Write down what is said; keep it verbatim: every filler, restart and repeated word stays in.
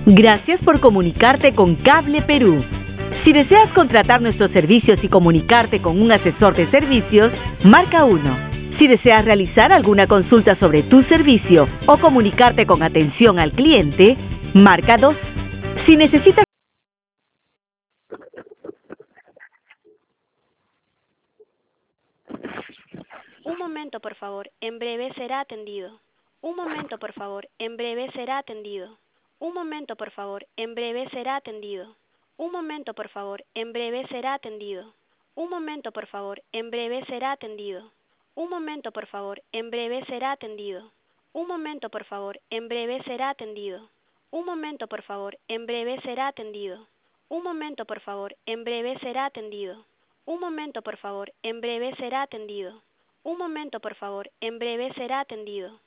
Gracias por comunicarte con Cable Perú. Si deseas contratar nuestros servicios y comunicarte con un asesor de servicios, marca uno. Si deseas realizar alguna consulta sobre tu servicio o comunicarte con atención al cliente, marca dos. Si necesitas... Un momento, por favor. En breve será atendido. Un momento, por favor. En breve será atendido. Un momento, por favor. En breve será atendido. Un momento, por favor. En breve será atendido. Un momento, por favor. En breve será atendido. Un momento, por favor. En breve será atendido. Un momento, por favor. En breve será atendido. Un momento, por favor. En breve será atendido. Un momento, por favor. En breve será atendido. Un momento, por favor. En breve será atendido. Un momento, por favor. En breve será atendido.